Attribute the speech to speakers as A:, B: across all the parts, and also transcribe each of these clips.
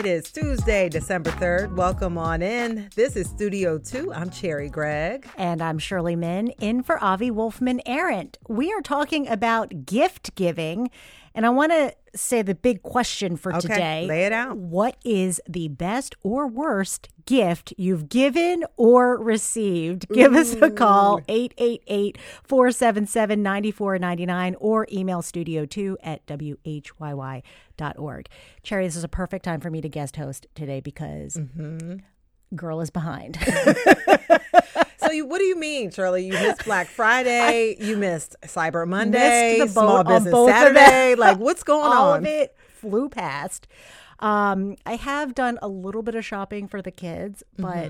A: It is Tuesday, December 3rd. Welcome on in. This is Studio 2. I'm Cherry Gregg.
B: And I'm Shirley Min, in for Avi Wolfman-Arent. We are talking about gift giving. And I want to say the big question for today.
A: Lay it out.
B: What is the best or worst gift you've given or received? Give us a call, 888-477-9499, or email studio2@whyy.org. Cherry, this is a perfect time for me to guest host today because girl is behind.
A: So what do you mean, Shirley? You missed Black Friday. You missed Cyber Monday.
B: Missed the
A: Small
B: boat on
A: Business
B: both of
A: Saturday.
B: them.
A: Like, what's going
B: All
A: on?
B: of it flew past. I have done a little bit of shopping for the kids, but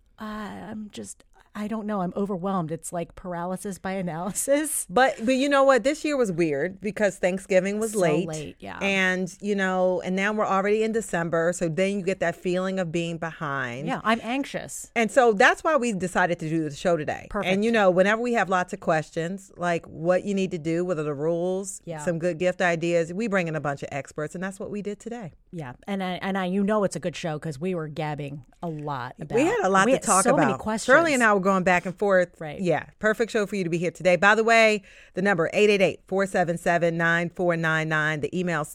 B: I don't know. I'm overwhelmed. It's like paralysis by analysis.
A: But you know what? This year was weird because Thanksgiving was
B: So late, yeah.
A: And, and now we're already in December. So then you get that feeling of being behind.
B: Yeah, I'm anxious.
A: And so that's why we decided to do the show today.
B: Perfect.
A: And, whenever we have lots of questions, like what you need to do, what are the rules, some good gift ideas, we bring in a bunch of experts. And that's what we did today.
B: Yeah. And I it's a good show because we were gabbing a lot about.
A: We had a lot to talk about.
B: Many questions.
A: Shirley and I were going back and forth.
B: Right.
A: Yeah. Perfect show for you to be here today. By the way, the number 888-477-9499. The email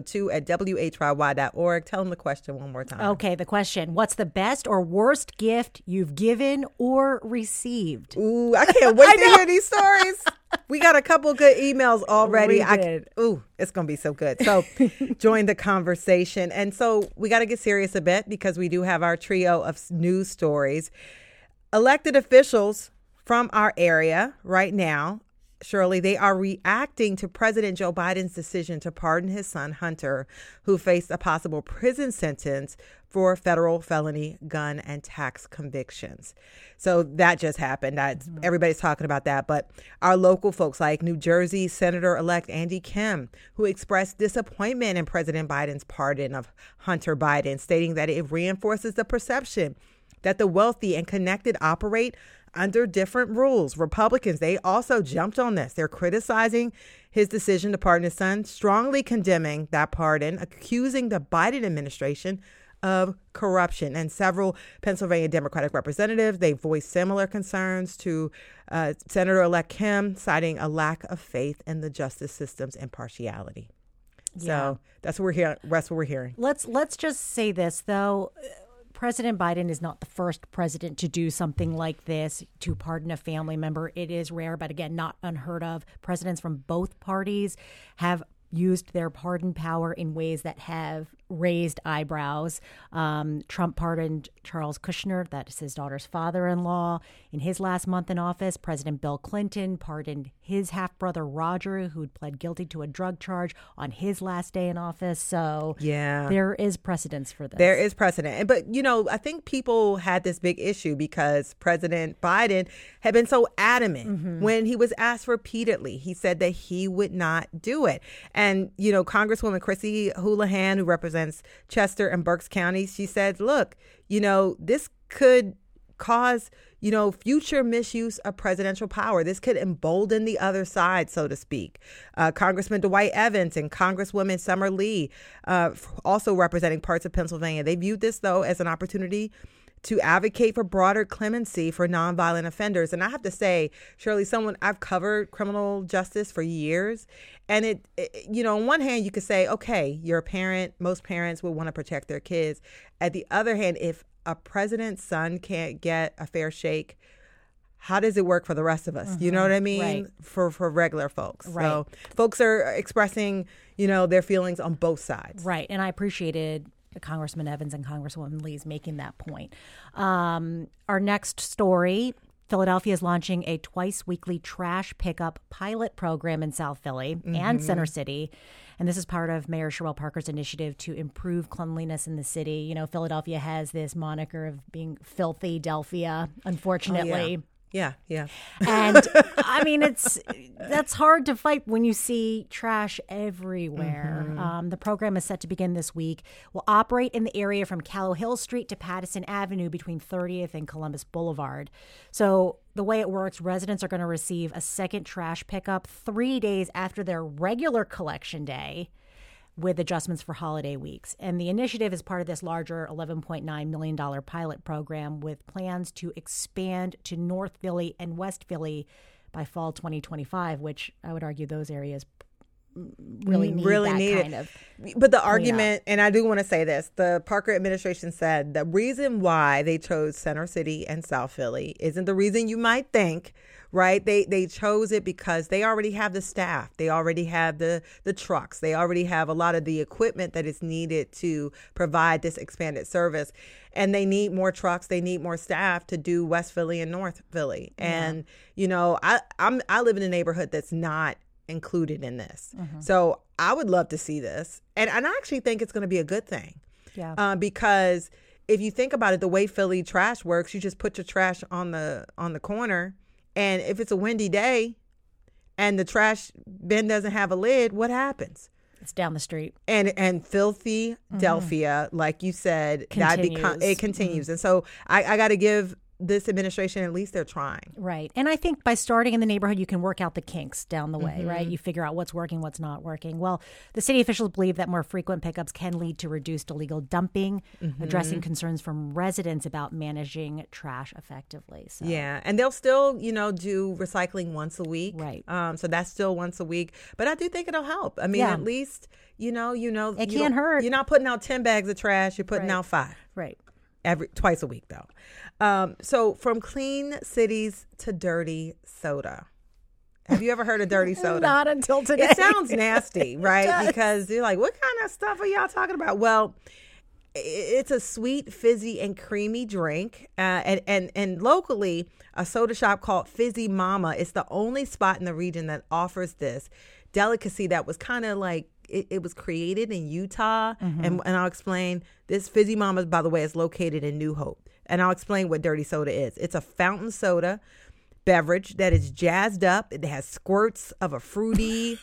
A: studio2@whyy.org. Tell them the question one more time.
B: Okay. The question: what's the best or worst gift you've given or received?
A: Ooh, I can't wait to hear these stories. We got a couple good emails already.
B: We did.
A: It's going to be so good. So join the conversation. And so we got to get serious a bit because we do have our trio of news stories. Elected officials from our area right now, Shirley, they are reacting to President Joe Biden's decision to pardon his son, Hunter, who faced a possible prison sentence for federal felony gun and tax convictions. So that just happened. Everybody's talking about that. But our local folks like New Jersey Senator-elect Andy Kim, who expressed disappointment in President Biden's pardon of Hunter Biden, stating that it reinforces the perception that the wealthy and connected operate under different rules. Republicans, they also jumped on this. They're criticizing his decision to pardon his son, strongly condemning that pardon, accusing the Biden administration of corruption. And several Pennsylvania Democratic representatives, they voiced similar concerns to Senator-elect Kim, citing a lack of faith in the justice system's impartiality.
B: Yeah.
A: So that's what we're hearing. That's what we're hearing.
B: Let's just say this, though. President Biden is not the first president to do something like this, to pardon a family member. It is rare, but again, not unheard of. Presidents from both parties have used their pardon power in ways that have raised eyebrows. Trump pardoned Charles Kushner, that is his daughter's father-in-law, in his last month in office. President Bill Clinton pardoned his half-brother Roger, who'd pled guilty to a drug charge, on his last day in office. So there is precedence for this.
A: There is precedent. But, I think people had this big issue because President Biden had been so adamant when he was asked repeatedly. He said that he would not do it. And, Congresswoman Chrissy Houlihan, who represents Chester and Berks County, she said, look, this could cause, future misuse of presidential power. This could embolden the other side, so to speak. Congressman Dwight Evans and Congresswoman Summer Lee, also representing parts of Pennsylvania, they viewed this, though, as an opportunity to advocate for broader clemency for nonviolent offenders. And I have to say, Shirley, I've covered criminal justice for years. And it on one hand, you could say, okay, you're a parent. Most parents would want to protect their kids. At the other hand, if a president's son can't get a fair shake, how does it work for the rest of us? You know what I mean?
B: Right.
A: For regular folks.
B: Right. So
A: folks are expressing, their feelings on both sides.
B: Right. And I appreciated Congressman Evans and Congresswoman Lee's making that point. Our next story, Philadelphia is launching a twice-weekly trash pickup pilot program in South Philly and Center City. And this is part of Mayor Sherrell Parker's initiative to improve cleanliness in the city. Philadelphia has this moniker of being filthy Delphia, unfortunately.
A: Oh, yeah.
B: And that's hard to fight when you see trash everywhere. The program is set to begin this week. Will operate in the area from Callowhill Street to Pattison Avenue between 30th and Columbus Boulevard. So the way it works, residents are going to receive a second trash pickup 3 days after their regular collection day, with adjustments for holiday weeks. And the initiative is part of this larger $11.9 million pilot program with plans to expand to North Philly and West Philly by fall 2025, which I would argue those areas really need that kind of.
A: But the argument, and I do want to say this, the Parker administration said the reason why they chose Center City and South Philly isn't the reason you might think, right? They chose it because they already have the staff. They already have the trucks. They already have a lot of the equipment that is needed to provide this expanded service. And they need more trucks. They need more staff to do West Philly and North Philly. Yeah. And, you know, I live in a neighborhood that's not included in this. Mm-hmm. So I would love to see this. And I actually think it's going to be a good thing. Yeah. Because if you think about it, the way Philly trash works, you just put your trash on the corner. And if it's a windy day and the trash bin doesn't have a lid, what happens?
B: It's down the street.
A: And filthy Delphia, like you said, it continues.
B: Mm-hmm.
A: And so I got to give this administration, at least they're trying.
B: Right. And I think by starting in the neighborhood, you can work out the kinks down the way, right? You figure out what's working, what's not working. Well, the city officials believe that more frequent pickups can lead to reduced illegal dumping, addressing concerns from residents about managing trash effectively. So.
A: Yeah. And they'll still, do recycling once a week.
B: Right.
A: So that's still once a week. But I do think it'll help. I mean, at least,
B: it can't hurt.
A: You're not putting out 10 bags of trash. You're putting out 5.
B: Right.
A: Twice a week, though. So from clean cities to dirty soda. Have you ever heard of dirty soda?
B: Not until today.
A: It sounds nasty, right? Because you're like, what kind of stuff are y'all talking about? Well, it's a sweet, fizzy, and creamy drink. And locally, a soda shop called Fizzy Mama is the only spot in the region that offers this delicacy that was kind of like, it was created in Utah, and I'll explain. This Fizzy Mama, by the way, is located in New Hope, and I'll explain what dirty soda is. It's a fountain soda beverage that is jazzed up. It has squirts of a fruity.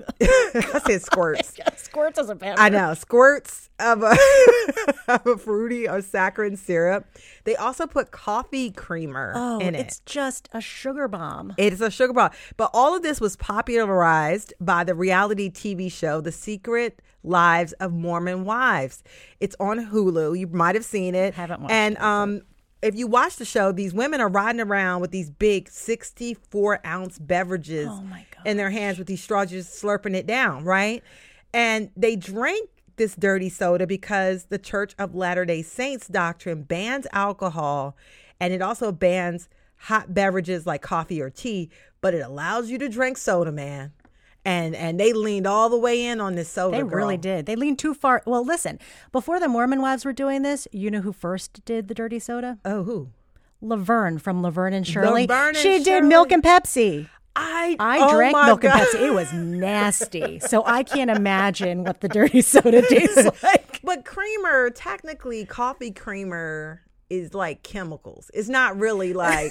A: I said squirts.
B: Squirts is a beverage.
A: I know, squirts of a of a fruity or saccharine syrup. They also put coffee creamer in it.
B: It's just a sugar bomb.
A: It is a sugar bomb. But all of this was popularized by the reality TV show, The Secret Lives of Mormon Wives. It's on Hulu. You might have seen it.
B: Haven't watched
A: it.
B: And
A: if you watch the show, these women are riding around with these big 64-ounce beverages in their hands with these straws, just slurping it down, right? And they drink this dirty soda because the Church of Latter-day Saints doctrine bans alcohol, and it also bans hot beverages like coffee or tea, but it allows you to drink soda, man. And they leaned all the way in on this soda.
B: They really did. They leaned too far. Well, listen, before the Mormon Wives were doing this, you know who first did the dirty soda?
A: Oh, who?
B: Laverne from Laverne and Shirley.
A: She
B: did Milk and Pepsi.
A: I
B: drank Milk and Pepsi. It was nasty. So I can't imagine what the dirty soda tastes like.
A: But creamer, technically, coffee creamer is like chemicals. It's not really like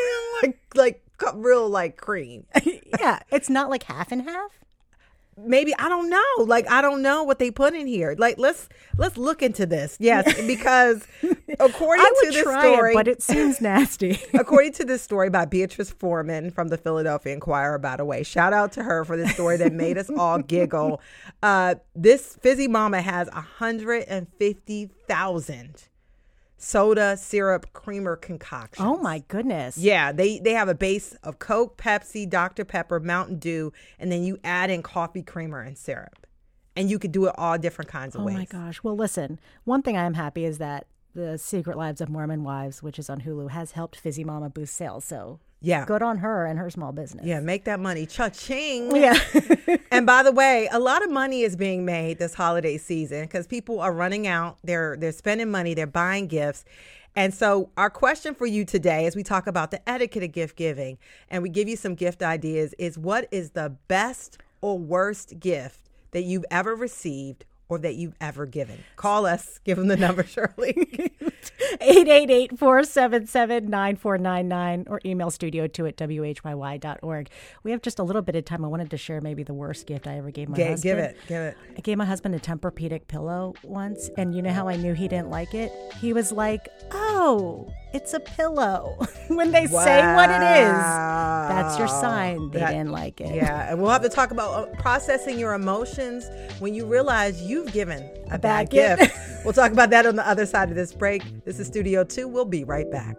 A: real like cream.
B: Yeah, it's not like half and half.
A: Maybe, I don't know. Like, I don't know what they put in here. Like, let's look into this. Yes, because according to this story,
B: but it seems nasty.
A: According to this story by Beatrice Foreman from the Philadelphia Inquirer, by the way, shout out to her for this story that made us all giggle. This Fizzy Mama has 150,000 soda syrup creamer concoctions.
B: Oh my goodness.
A: Yeah, they have a base of Coke, Pepsi, Dr. Pepper, Mountain Dew, and then you add in coffee creamer and syrup. And you could do it all different kinds of ways.
B: Oh my gosh. Well, listen, one thing I am happy is that The Secret Lives of Mormon Wives, which is on Hulu, has helped Fizzy Mama boost sales. So
A: yeah,
B: good on her and her small business.
A: Yeah, make that money. Cha-ching.
B: Yeah.
A: And by the way, a lot of money is being made this holiday season because people are running out. They're spending money. They're buying gifts. And so our question for you today, as we talk about the etiquette of gift giving, and we give you some gift ideas, is what is the best or worst gift that you've ever received or that you've ever given? Call us. Give them the number, Shirley.
B: 888-477-9499 or email studio2@whyy.org. We have just a little bit of time. I wanted to share maybe the worst gift I ever gave my husband.
A: Give it.
B: I gave my husband a Tempur-Pedic pillow once, and you know how I knew he didn't like it? He was like, oh, no, it's a pillow. When they say what it is, that's your sign they didn't like it.
A: Yeah, and we'll have to talk about processing your emotions when you realize you've given a bad gift. We'll talk about that on the other side of this break. This is Studio 2. We'll be right back.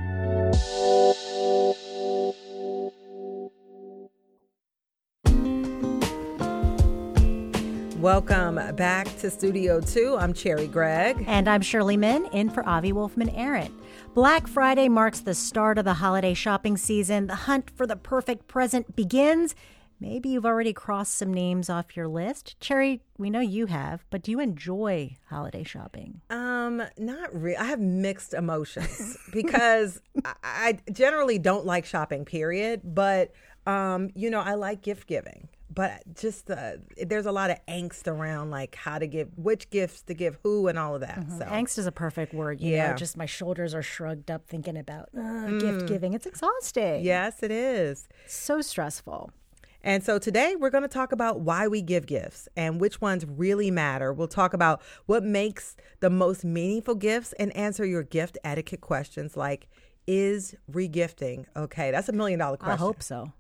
A: Welcome back to Studio 2. I'm Cherry Gregg.
B: And I'm Shirley Min, in for Avi Wolfman-Arent. Black Friday marks the start of the holiday shopping season. The hunt for the perfect present begins. Maybe you've already crossed some names off your list. Cherry, we know you have, but do you enjoy holiday shopping?
A: Not really. I have mixed emotions because I generally don't like shopping, period. But, I like gift giving. But just there's a lot of angst around like how to give, which gifts to give who and all of that.
B: Mm-hmm.
A: So
B: angst is a perfect word. You know, just my shoulders are shrugged up thinking about gift giving. It's exhausting.
A: Yes, it is.
B: So stressful.
A: And so today we're going to talk about why we give gifts and which ones really matter. We'll talk about what makes the most meaningful gifts and answer your gift etiquette questions like, is regifting okay? That's $1 million question.
B: I hope so.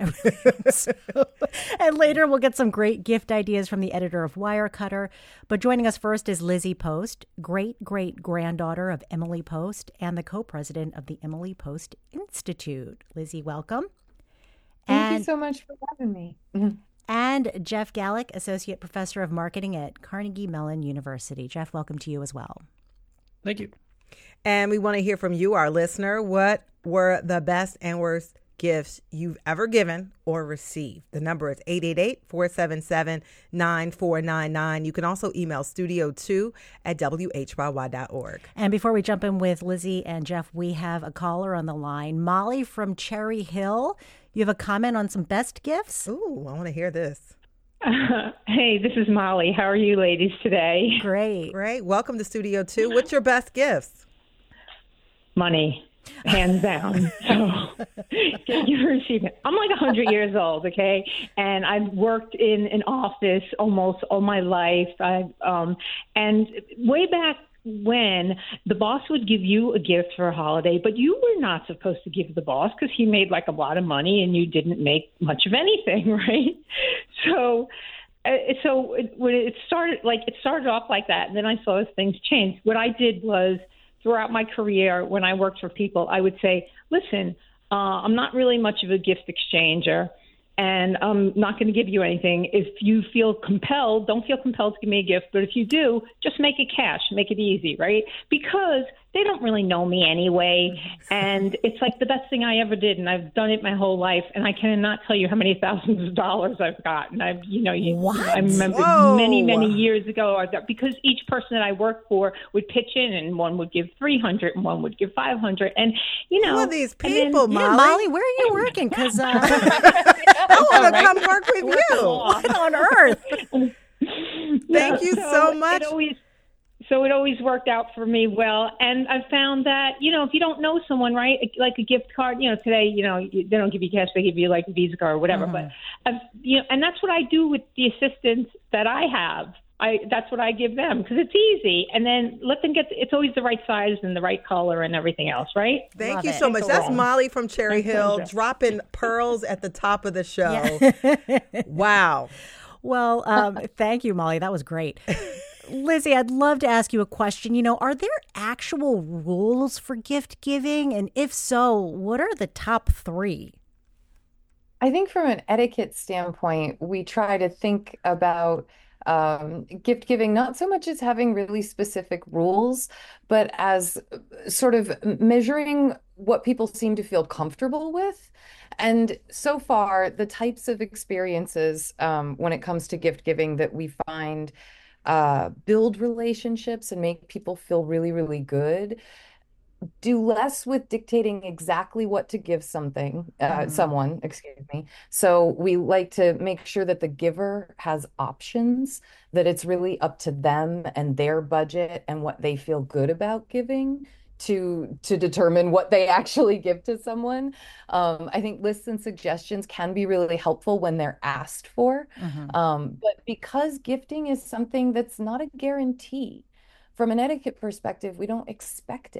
B: And later we'll get some great gift ideas from the editor of Wirecutter. But joining us first is Lizzie Post, great-great-granddaughter of Emily Post and the co-president of the Emily Post Institute. Lizzie, welcome.
C: Thank you so much for having me.
B: And Jeff Gallick, associate professor of marketing at Carnegie Mellon University. Jeff, welcome to you as well.
D: Thank you.
A: And we want to hear from you, our listener. What were the best and worst gifts you've ever given or received? The number is 888-477-9499. You can also email studio2@whyy.org.
B: And before we jump in with Lizzie and Jeff, we have a caller on the line, Molly from Cherry Hill. You have a comment on some best gifts?
A: Ooh, I want to hear this.
C: Hey, this is Molly. How are you ladies today?
B: Great.
A: Great. Welcome to Studio 2. What's your best gifts?
C: Money. Hands down. So, you receive it. I'm like 100 years old, okay? And I've worked in an office almost all my life. And way back when the boss would give you a gift for a holiday, but you were not supposed to give the boss because he made like a lot of money and you didn't make much of anything, right? So when it started off like that, and then I saw as things changed. What I did was, throughout my career, when I worked for people, I would say, listen, I'm not really much of a gift exchanger, and I'm not going to give you anything. If you feel compelled, don't feel compelled to give me a gift. But if you do, just make it cash, make it easy, right? Because they don't really know me anyway. And it's like the best thing I ever did. And I've done it my whole life. And I cannot tell you how many thousands of dollars I've gotten. I remember many years ago, because each person that I worked for would pitch in, and one would give 300 and one would give 500. And,
A: who are these people, Molly?
B: Yeah, Molly, where are you working? Because
A: I want to come work with you.
B: What on earth?
A: Thank you so much.
C: So it always worked out for me well. And I've found that, if you don't know someone, right, like a gift card, today, they don't give you cash, they give you like a Visa card or whatever.
B: Mm-hmm.
C: But, and that's what I do with the assistants that I have. That's what I give them because it's easy. And then let them it's always the right size and the right color and everything else, right?
A: Thank you so much. That's Molly from Cherry Hill dropping pearls at the top of the show. Wow.
B: Well, thank you, Molly. That was great. Lizzie, I'd love to ask you a question. Are there actual rules for gift giving? And if so, what are the top 3?
E: I think from an etiquette standpoint, we try to think about gift giving not so much as having really specific rules, but as sort of measuring what people seem to feel comfortable with. And so far, the types of experiences when it comes to gift giving that we find build relationships and make people feel really, really good do less with dictating exactly what to give someone, excuse me. So we like to make sure that the giver has options, that it's really up to them and their budget and what they feel good about giving to determine what they actually give to someone. I think lists and suggestions can be really helpful when they're asked for. But because gifting is something that's not a guarantee, from an etiquette perspective, we don't expect it.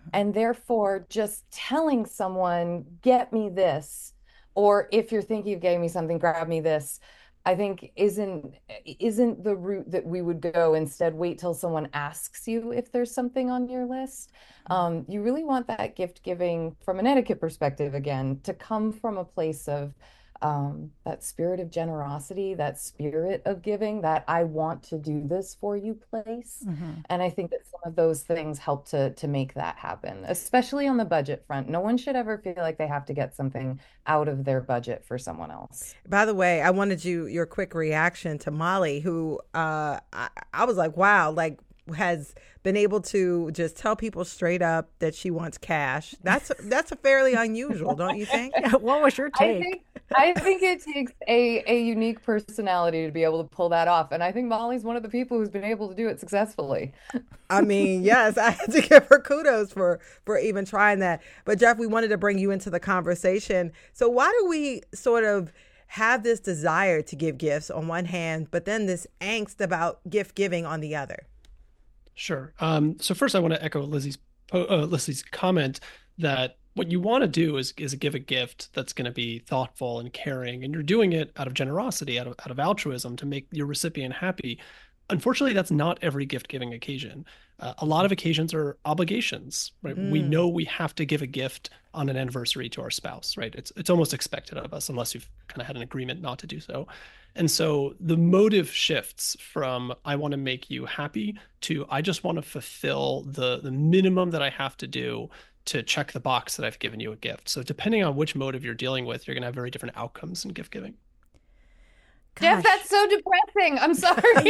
E: And therefore, just telling someone, get me this, or if you're thinking of getting me something, grab me this, I think isn't the route that we would go. Instead, wait till someone asks you if there's something on your list. You really want that gift giving from an etiquette perspective, again, to come from a place of that spirit of generosity, that spirit of giving, that I want to do this for you place. And I think that some of those things help to make that happen, especially on the budget front. No one should ever feel like they have to get something out of their budget for someone else.
A: By the way, I wanted your quick reaction to Molly, who I was like, wow, like has been able to just tell people straight up that she wants cash. That's a fairly unusual, don't you think?
B: What was your take?
E: I think it takes a unique personality to be able to pull that off. And I think Molly's one of the people who's been able to do it successfully.
A: I mean, yes, I had to give her kudos for even trying that. But Jeff, we wanted to bring you into the conversation. So why do we sort of have this desire to give gifts on one hand, but then this angst about gift giving on the other?
D: Sure. So first I want to echo Lizzie's comment that what you want to do is give a gift that's going to be thoughtful and caring, and you're doing it out of generosity, out of altruism to make your recipient happy. Unfortunately, that's not every gift-giving occasion. A lot of occasions are obligations, right? We know we have to give a gift on an anniversary to our spouse, right? It's almost expected of us unless you've kind of had an agreement not to do so. And so the motive shifts from I want to make you happy to I just want to fulfill the minimum that I have to do to check the box that I've given you a gift. So depending on which motive you're dealing with, you're going to have very different outcomes in gift giving.
E: Jeff, that's so depressing. I'm sorry.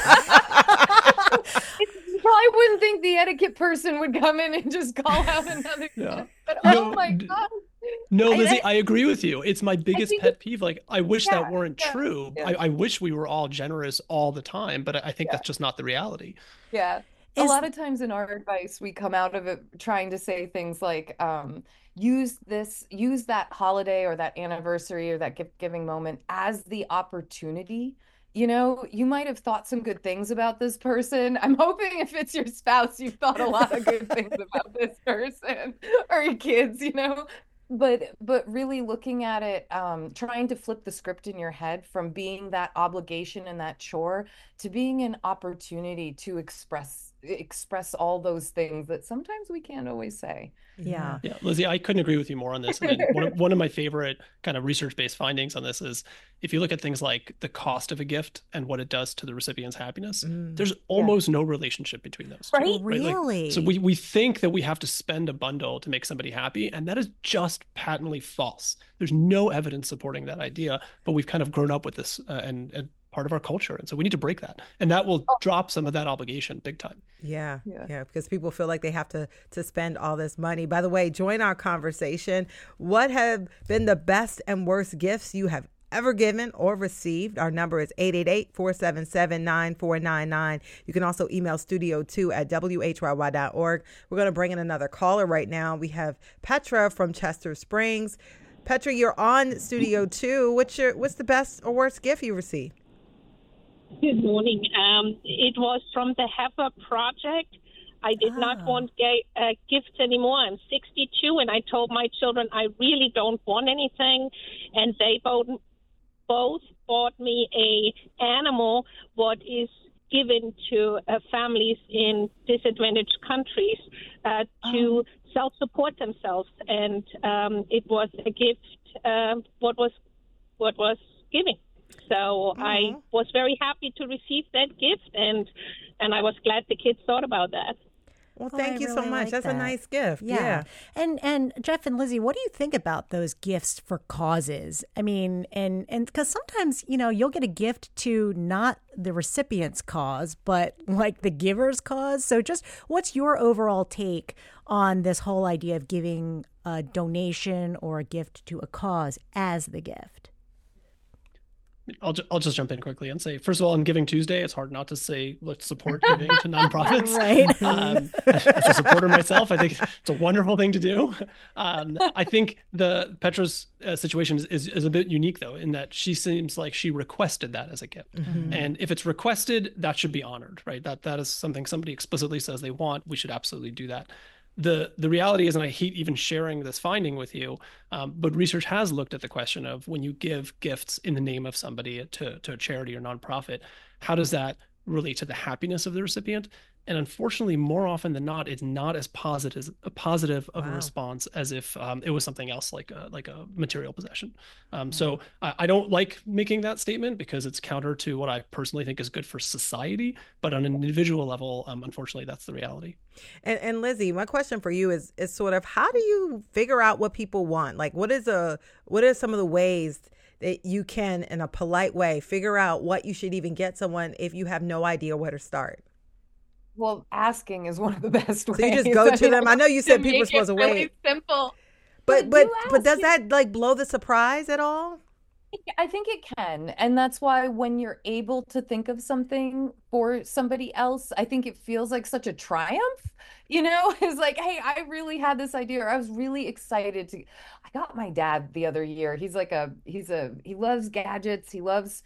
E: You probably wouldn't think the etiquette person would come in and just call out another gift. But oh my God.
D: No, Lizzie, I agree with you. It's my biggest pet peeve. Like, I wish that weren't true. Yeah. I wish we were all generous all the time, but I think that's just not the reality.
E: Yeah. A lot of times in our advice, we come out of it trying to say things like, use that holiday or that anniversary or that gift giving moment as the opportunity. You know, you might have thought some good things about this person. I'm hoping if it's your spouse, you've thought a lot of good things about this person or your kids, you know. But really looking at it, trying to flip the script in your head from being that obligation and that chore to being an opportunity to express all those things that sometimes we can't always say.
B: Yeah.
D: Yeah, Lizzie, I couldn't agree with you more on this. I mean, one of my favorite kind of research-based findings on this is if you look at things like the cost of a gift and what it does to the recipient's happiness, there's almost no relationship between those two.
B: Right? Really?
D: Like, so we think that we have to spend a bundle to make somebody happy, and that is just patently false. There's no evidence supporting that idea, but we've kind of grown up with this and part of our culture. And so we need to break that. And that will drop some of that obligation big time.
A: Yeah, because people feel like they have to spend all this money. By the way, join our conversation. What have been the best and worst gifts you have ever given or received? Our number is 888-477-9499. You can also email studio2@whyy.org. We're going to bring in another caller right now. We have Petra from Chester Springs. Petra, you're on Studio 2. What's the best or worst gift you received?
F: Good morning. It was from the Heifer Project. I did not want gifts anymore. I'm 62, and I told my children I really don't want anything, and they both bought me a animal what is given to families in disadvantaged countries to self-support themselves, and it was a gift. What was given. So I was very happy to receive that gift, and I was glad the kids thought about that.
A: Well, thank you so much. That's a nice gift. Yeah.
B: And Jeff and Lizzie, what do you think about those gifts for causes? I mean, and because sometimes, you know, you'll get a gift to not the recipient's cause, but like the giver's cause. So just what's your overall take on this whole idea of giving a donation or a gift to a cause as the gift?
D: I'll just jump in quickly and say, first of all, on Giving Tuesday, it's hard not to say let's support giving to nonprofits.
B: Right.
D: As a supporter myself, I think it's a wonderful thing to do. I think Petra's situation is a bit unique, though, in that she seems like she requested that as a gift. And if it's requested, that should be honored, right? That is something somebody explicitly says they want. We should absolutely do that. The reality is, and I hate even sharing this finding with you, but research has looked at the question of when you give gifts in the name of somebody to a charity or nonprofit, how does that relate to the happiness of the recipient? And unfortunately, more often than not, it's not as positive of a response as if it was something else like a material possession. So I don't like making that statement because it's counter to what I personally think is good for society. But on an individual level, unfortunately, that's the reality.
A: And Lizzie, my question for you is sort of how do you figure out what people want? Like, what are some of the ways that you can, in a polite way, figure out what you should even get someone if you have no idea where to start?
E: Well, asking is one of the best ways.
A: So you just go to them. I know you said people are supposed to wait.
E: Really simple.
A: But does that like blow the surprise at all?
E: I think it can. And that's why when you're able to think of something for somebody else, I think it feels like such a triumph. It's like, hey, I really had this idea, or I was really excited to. I got my dad the other year. He loves gadgets. He loves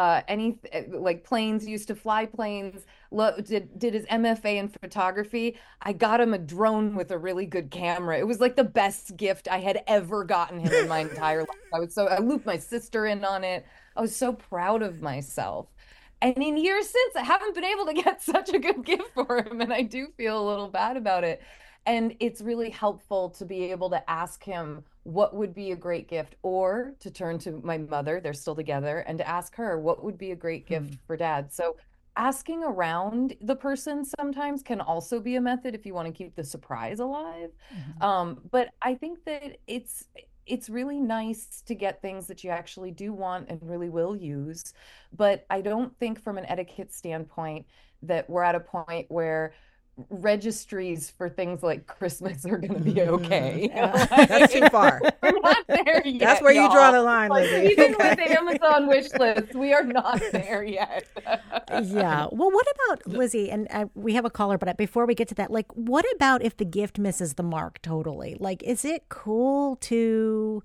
E: like planes. He used to fly planes. Did his MFA in photography. I got him a drone with a really good camera. It was like the best gift I had ever gotten him in my entire life. I looped my sister in on it. I was so proud of myself. And in years since, I haven't been able to get such a good gift for him, and I do feel a little bad about it. And it's really helpful to be able to ask him what would be a great gift, or to turn to my mother, they're still together, and to ask her what would be a great gift for dad. So asking around the person sometimes can also be a method if you want to keep the surprise alive. But I think that it's really nice to get things that you actually do want and really will use. But I don't think from an etiquette standpoint that we're at a point where registries for things like Christmas are going to be okay.
A: That's too far.
E: We're not there yet.
A: That's where you draw the line, Lizzie.
E: Even with the Amazon wish list, we are not there yet.
B: Yeah. Well, what about, Lizzie, and we have a caller, but before we get to that, like, what about if the gift misses the mark totally? Like, is it cool to,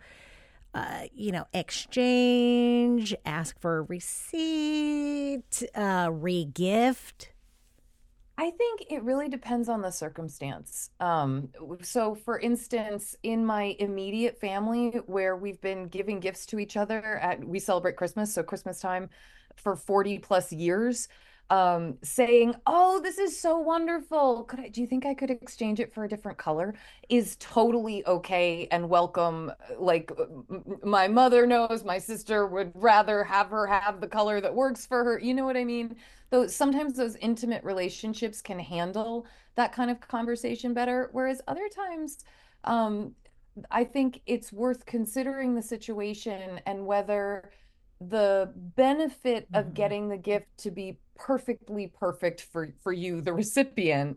B: exchange, ask for a receipt, re-gift?
E: I think it really depends on the circumstance. So for instance, in my immediate family, where we've been giving gifts to each other we celebrate Christmas, so Christmas time for 40 plus years, saying, "Oh, this is so wonderful. Do you think I could exchange it for a different color?" is totally okay and welcome. Like, my mother knows my sister would rather have her have the color that works for her. You know what I mean? Sometimes those intimate relationships can handle that kind of conversation better, whereas other times, I think it's worth considering the situation and whether the benefit of getting the gift to be perfectly perfect for you, the recipient,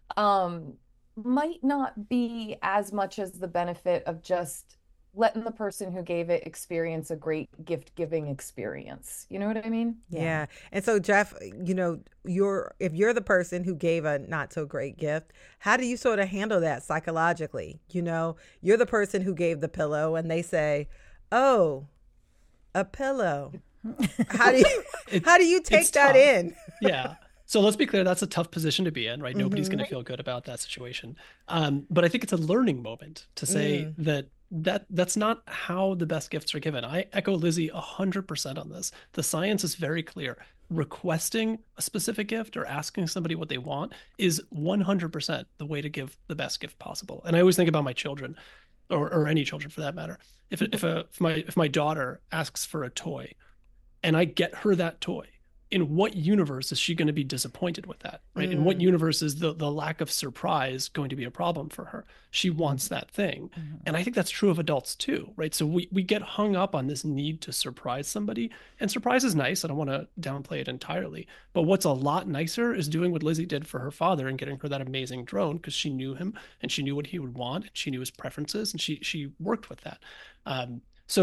E: might not be as much as the benefit of just letting the person who gave it experience a great gift giving experience. You know what I mean?
A: Yeah. And so, Jeff, if you're the person who gave a not so great gift, how do you sort of handle that psychologically? You're the person who gave the pillow and they say, "Oh, a pillow." How do you take that in?
D: Yeah. So let's be clear, that's a tough position to be in, right? Nobody's going to feel good about that situation. But I think it's a learning moment to say that's not how the best gifts are given. I echo Lizzie 100% on this. The science is very clear. Requesting a specific gift or asking somebody what they want is 100% the way to give the best gift possible. And I always think about my children, or any children for that matter. If my daughter asks for a toy and I get her that toy, in what universe is she going to be disappointed with that, right? In what universe is the lack of surprise going to be a problem for her? She wants that thing. And I think that's true of adults too, right? So we get hung up on this need to surprise somebody, and surprise is nice. I don't want to downplay it entirely, but what's a lot nicer is doing what Lizzie did for her father and getting her that amazing drone, because she knew him and she knew what he would want and she knew his preferences and she worked with that. So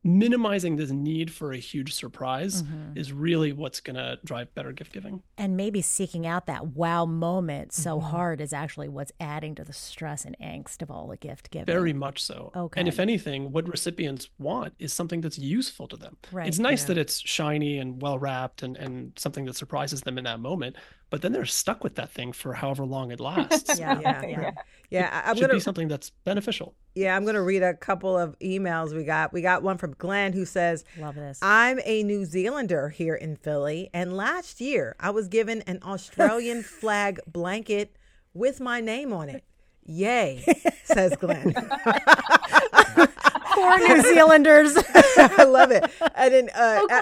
D: minimizing this need for a huge surprise is really what's going to drive better gift giving.
B: And maybe seeking out that wow moment so hard is actually what's adding to the stress and angst of all the gift giving.
D: Very much so.
B: Okay.
D: And if anything, what recipients want is something that's useful to them.
B: Right.
D: It's nice that it's shiny and well wrapped and something that surprises them in that moment, but then they're stuck with that thing for however long it lasts.
A: Yeah.
D: Should be something that's beneficial.
A: Yeah, I'm going to read a couple of emails we got. We got one from Glenn who says,
B: love this.
A: I'm a New Zealander here in Philly, and last year I was given an Australian flag blanket with my name on it. Yay, says Glenn.
B: Poor New Zealanders.
A: I love it. And then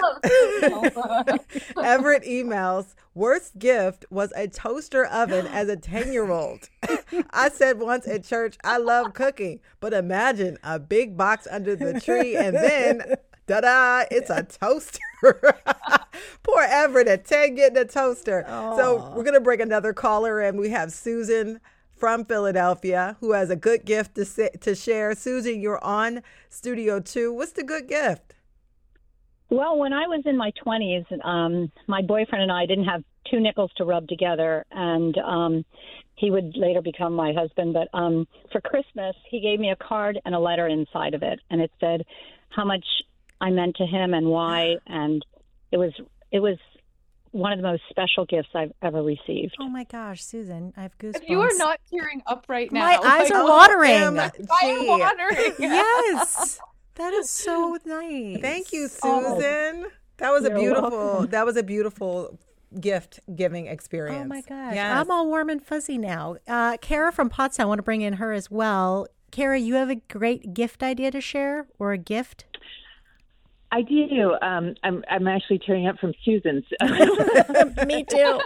A: Everett emails, worst gift was a toaster oven as a 10-year-old. I said once at church, I love cooking, but imagine a big box under the tree and then, ta-da, it's a toaster. Poor Everett at 10 getting a toaster. So we're going to bring another caller in. We have Susan from Philadelphia who has a good gift to share. Susan, you're on Studio 2. What's the good gift?
G: Well, when I was in my 20s, my boyfriend and I didn't have 2 nickels to rub together, and he would later become my husband. But for Christmas, he gave me a card and a letter inside of it, and it said how much I meant to him and why, and it was one of the most special gifts I've ever received.
B: Oh my gosh, Susan, I have goosebumps.
E: If you are not tearing up right now.
B: My eyes are watering.
E: I'm watering.
B: Yes. That is so nice.
A: Thank you, Susan. That was a beautiful gift giving experience.
B: Oh my gosh.
A: Yes.
B: I'm all warm and fuzzy now. Kara from Pottstown, I want to bring in her as well. Kara, you have a great gift idea to share or a gift?
C: I do. I'm actually tearing up from Susan's.
B: Me too.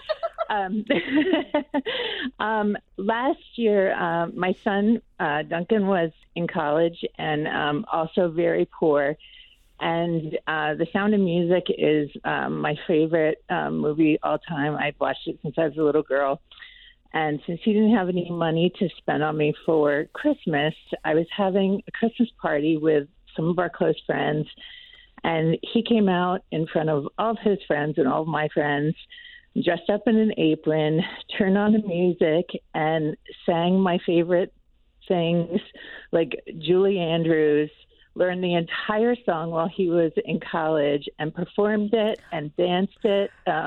C: Last year, my son, Duncan, was in college and also very poor. And The Sound of Music is my favorite movie all time. I've watched it since I was a little girl. And since he didn't have any money to spend on me for Christmas, I was having a Christmas party with some of our close friends. And he came out in front of all of his friends and all of my friends, dressed up in an apron, turned on the music, and sang my favorite things like Julie Andrews, learned the entire song while he was in college, and performed it and danced it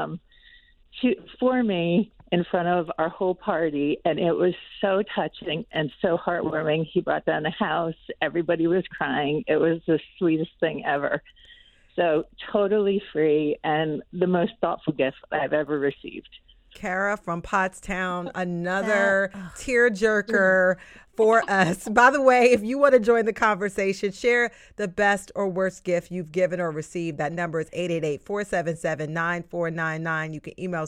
C: for me in front of our whole party. And it was so touching and so heartwarming. He brought down the house. Everybody was crying. It was the sweetest thing ever. So totally free and the most thoughtful gift I've ever received.
A: Kara from Pottstown, another tearjerker for us. By the way, if you want to join the conversation, share the best or worst gift you've given or received. That number is 888-477-9499. You can email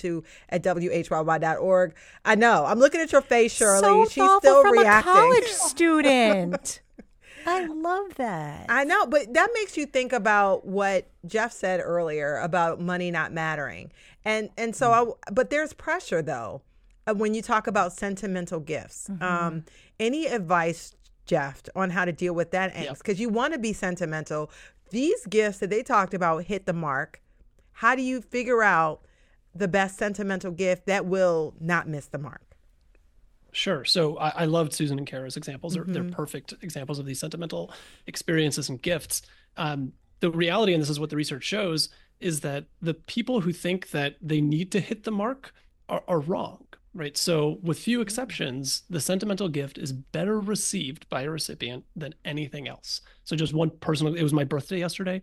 A: studio2@whyy.org. I know. I'm looking at your face, Shirley.
B: So
A: She's
B: thoughtful
A: still
B: from
A: reacting.
B: a college student. I love that.
A: I know, but that makes you think about what Jeff said earlier about money not mattering. And so, but there's pressure though, when you talk about sentimental gifts. Any advice, Jeff, on how to deal with that angst? Because you want to be sentimental. These gifts that they talked about hit the mark. How do you figure out the best sentimental gift that will not miss the mark?
D: Sure. So I loved Susan and Kara's examples. They're perfect examples of these sentimental experiences and gifts. The reality, and this is what the research shows, is that the people who think that they need to hit the mark are wrong, right? So with few exceptions, the sentimental gift is better received by a recipient than anything else. So just one personal, it was my birthday yesterday.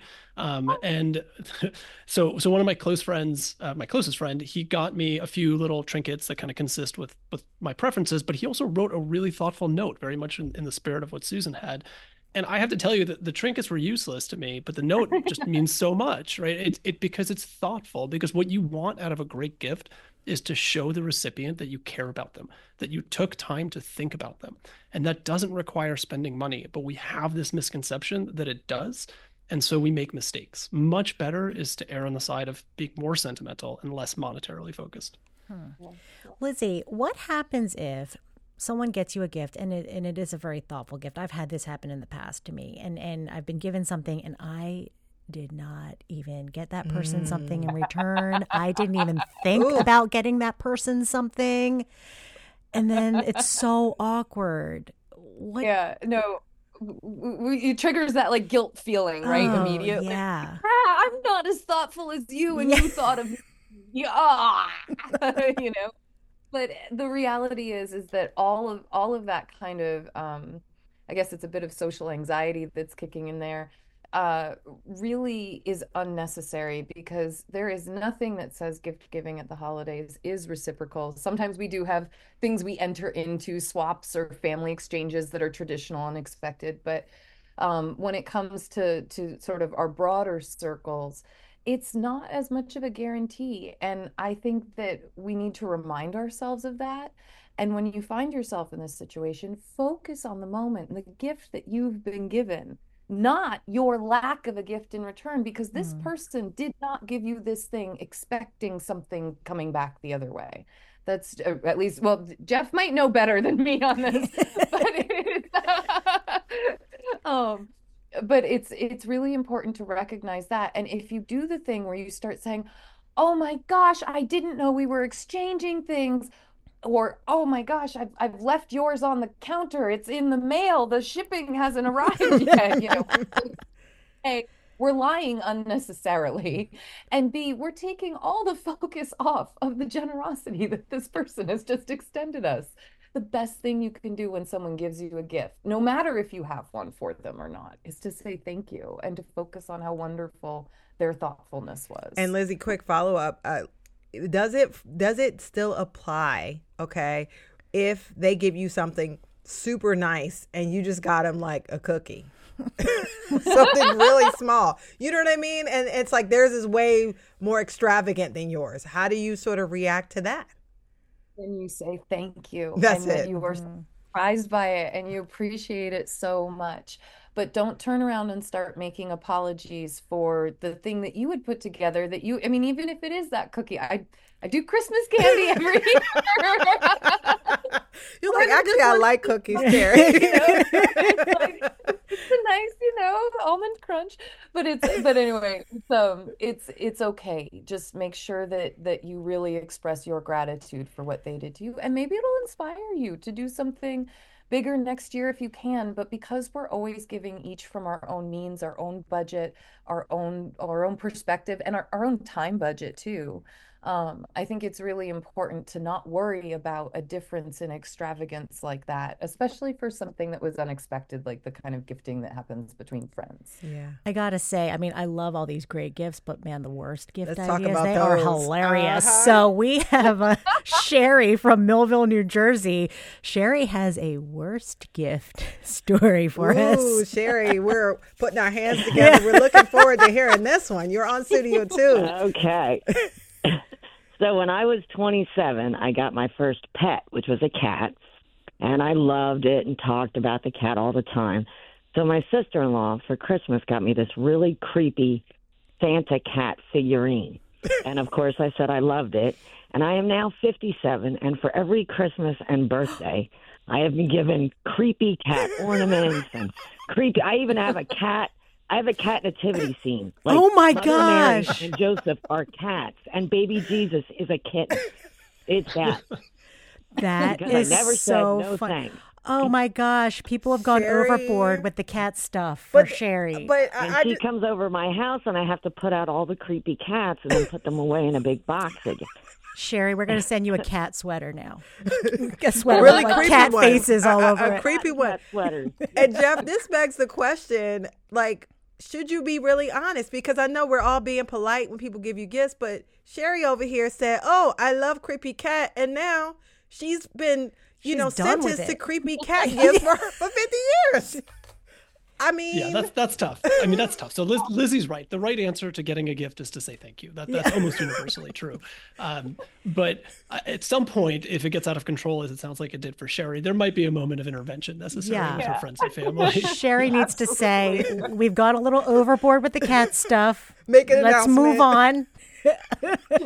D: And so one of my close friends, my closest friend, he got me a few little trinkets that kind of consist with my preferences, but he also wrote a really thoughtful note, very much in the spirit of what Susan had. And I have to tell you that the trinkets were useless to me, but the note just means so much, right? It because it's thoughtful, because what you want out of a great gift is to show the recipient that you care about them, that you took time to think about them. And that doesn't require spending money, but we have this misconception that it does. And so we make mistakes. Much better is to err on the side of being more sentimental and less monetarily focused.
B: Lizzie, what happens if someone gets you a gift and it is a very thoughtful gift. I've had this happen in the past to me, and I've been given something and I did not even get that person something in return. I didn't even think about getting that person something. And then it's so awkward. What?
E: Yeah, no, it triggers that like guilt feeling, right? Immediately.
B: Yeah.
E: I'm not as thoughtful as you, and you thought of me. Yeah, you know. But the reality is that all of that kind of, I guess it's a bit of social anxiety that's kicking in there, really is unnecessary, because there is nothing that says gift giving at the holidays is reciprocal. Sometimes we do have things we enter into, swaps or family exchanges that are traditional and expected, but when it comes to sort of our broader circles, it's not as much of a guarantee. And I think that we need to remind ourselves of that. And when you find yourself in this situation, focus on the moment and the gift that you've been given, not your lack of a gift in return, because this person did not give you this thing expecting something coming back the other way. That's at least, well, Jeff might know better than me on this, but it's really important to recognize that. And if you do the thing where you start saying, oh my gosh, I didn't know we were exchanging things, or oh my gosh, I've left yours on the counter, it's in the mail, the shipping hasn't arrived yet, you know. A, we're lying unnecessarily, and B, we're taking all the focus off of the generosity that this person has just extended us. The best thing you can do when someone gives you a gift, no matter if you have one for them or not, is to say thank you and to focus on how wonderful their thoughtfulness was.
A: And Lizzie, quick follow-up. Does it still apply, okay, if they give you something super nice and you just got them like a cookie? Something really small. You know what I mean? And it's like theirs is way more extravagant than yours. How do you sort of react to that?
E: And you say thank you.
A: That's
E: and
A: it.
E: That you were surprised by it and you appreciate it so much. But don't turn around and start making apologies for the thing that you would put together that you, I mean, even if it is that cookie, I do Christmas candy every year.
A: You're like, actually, I like cookies, Terry.
E: It's a nice, the almond crunch. But anyway, it's okay. Just make sure that you really express your gratitude for what they did to you. And maybe it'll inspire you to do something bigger next year if you can. But because we're always giving each from our own means, our own budget, our own perspective, and our own time budget too, I think it's really important to not worry about a difference in extravagance like that, especially for something that was unexpected, like the kind of gifting that happens between friends.
A: Yeah.
B: I gotta say, I mean, I love all these great gifts, but man, the worst gift
A: Let's talk
B: ideas,
A: about
B: they are
A: those.
B: hilarious. So we have Sherry from Millville, New Jersey. Sherry has a worst gift story for
A: Ooh,
B: us.
A: Sherry, we're putting our hands together. We're looking forward to hearing this one. You're on Studio 2.
H: Okay. So when I was 27, I got my first pet, which was a cat, and I loved it and talked about the cat all the time. So my sister-in-law for Christmas got me this really creepy Santa cat figurine. And, of course, I said I loved it. And I am now 57, and for every Christmas and birthday, I have been given creepy cat ornaments and creepy. I even have a cat. I have a cat nativity scene. Like
B: Oh my
H: Mother Mary
B: gosh.
H: and Joseph are cats, and baby Jesus is a kitten. It's that.
B: That
H: Because
B: is
H: I never
B: so
H: said no
B: fun.
H: thanks.
B: Oh my gosh, people have gone
A: Sherry.
B: overboard with the cat stuff for Sherry.
A: But
H: And
A: I
H: she
A: just,
H: comes over my house, and I have to put out all the creepy cats and then put them away in a big box again.
B: Sherry, we're going to send you a cat sweater now. A sweater
A: really
B: with like
A: creepy
B: cat
A: one.
B: faces all over
A: A
B: it.
A: creepy one.
H: Cat sweaters.
A: And Jeff, this begs the question, like, should you be really honest? Because I know we're all being polite when people give you gifts, but Sherry over here said, oh, I love creepy cat. And now she's been,
B: She's done with
A: sentenced to
B: it.
A: creepy cat gifts for 50 years. I mean,
D: Yeah, that's tough. I mean, that's tough. So Lizzie's right. The right answer to getting a gift is to say thank you. That's almost universally true. But at some point, if it gets out of control, as it sounds like it did for Sherry, there might be a moment of intervention necessary with her friends and family.
B: Sherry needs to say, we've gone a little overboard with the cat stuff.
A: Make an
B: Let's move on.
A: announcement.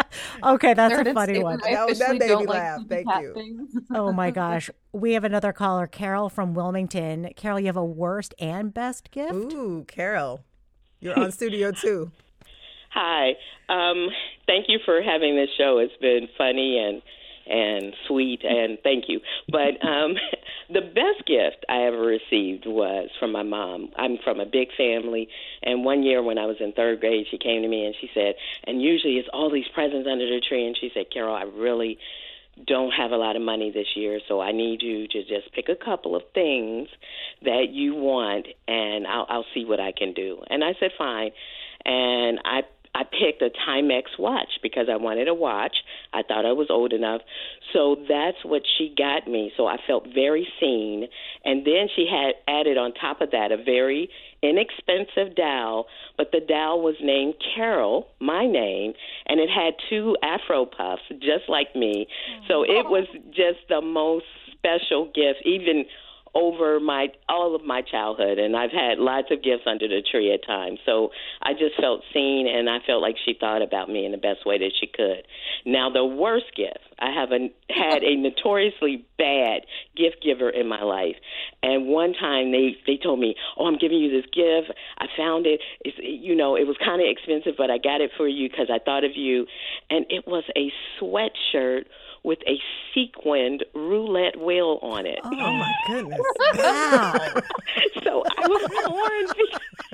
B: Okay, that's
E: Third
B: a
E: and
B: funny
E: statement,
B: one.
E: I
A: That
E: officially
A: made me
E: don't like
A: laugh.
E: creepy
A: Thank
E: cat
A: you.
E: things.
B: Oh my gosh. We have another caller, Carol from Wilmington. Carol, you have a worst and best gift?
A: Ooh, Carol, you're on Studio 2.
I: Hi. Thank you for having this show. It's been funny and sweet, and thank you. But the best gift I ever received was from my mom. I'm from a big family, and one year when I was in third grade, she came to me and she said, and usually it's all these presents under the tree, and she said, Carol, I really don't have a lot of money this year, so I need you to just pick a couple of things that you want, and I'll see what I can do. And I said, fine. And I picked a Timex watch because I wanted a watch. I thought I was old enough. So that's what she got me. So I felt very seen. And then she had added on top of that a very inexpensive dial, but the dial was named Carol, my name, and it had 2 Afro puffs just like me. So it was just the most special gift, even over all of my childhood, and I've had lots of gifts under the tree at times. So I just felt seen, and I felt like she thought about me in the best way that she could. Now, the worst gift, I had a notoriously bad gift giver in my life, and one time they told me, "Oh, I'm giving you this gift. I found it. It was kind of expensive, but I got it for you because I thought of you," and it was a sweatshirt with a sequined roulette wheel on it.
A: Oh my goodness.
B: Wow.
I: So I was torn.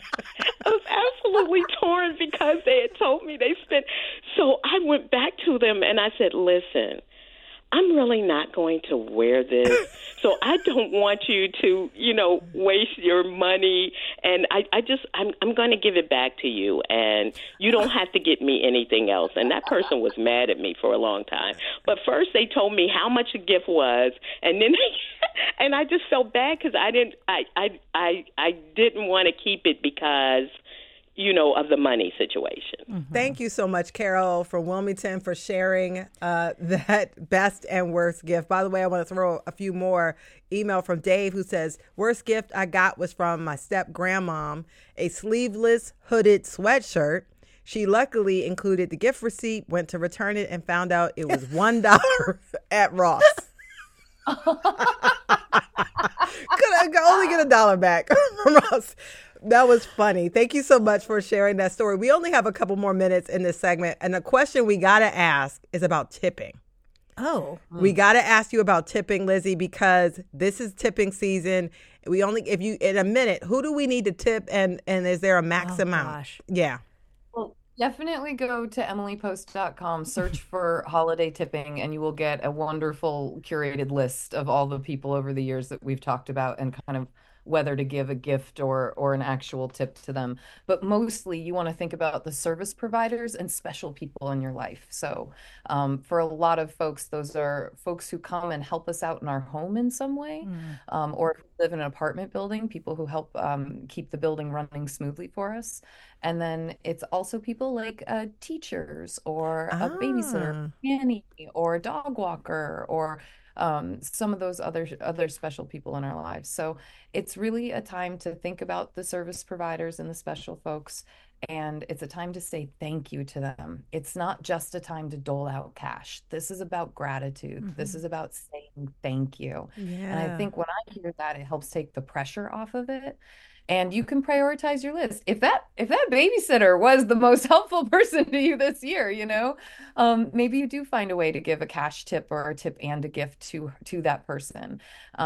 I: I was absolutely torn because they had told me they spent. So I went back to them and I said, listen, I'm really not going to wear this. So I don't want you to, waste your money. And I'm going to give it back to you. And you don't have to get me anything else. And that person was mad at me for a long time. But first they told me how much the gift was. And then, and I just felt bad because I didn't want to keep it because, of the money situation.
A: Mm-hmm. Thank you so much, Carol from Wilmington, for sharing that best and worst gift. By the way, I want to throw a few more. Email from Dave who says, worst gift I got was from my step-grandmom, a sleeveless hooded sweatshirt. She luckily included the gift receipt, went to return it, and found out it was $1 at Ross. Could only get $1 back from Ross. That was funny. Thank you so much for sharing that story. We only have a couple more minutes in this segment, and the question we got to ask is about tipping.
B: Oh.
A: We got to ask you about tipping, Lizzie, because this is tipping season. In a minute, who do we need to tip, and is there a max amount?
B: Gosh.
A: Yeah.
E: Well, definitely go to emilypost.com, search for holiday tipping, and you will get a wonderful curated list of all the people over the years that we've talked about and kind of whether to give a gift or an actual tip to them. But mostly you want to think about the service providers and special people in your life. So for a lot of folks, those are folks who come and help us out in our home in some way, or if we live in an apartment building, people who help keep the building running smoothly for us. And then it's also people like teachers or a babysitter, nanny, or a dog walker, or some of those other special people in our lives. So it's really a time to think about the service providers and the special folks, and it's a time to say thank you to them. It's not just a time to dole out cash. This is about gratitude. Mm-hmm. This is about saying thank you. Yeah. And I think when I hear that, it helps take the pressure off of it. And you can prioritize your list. If that babysitter was the most helpful person to you this year, maybe you do find a way to give a cash tip or a tip and a gift to that person.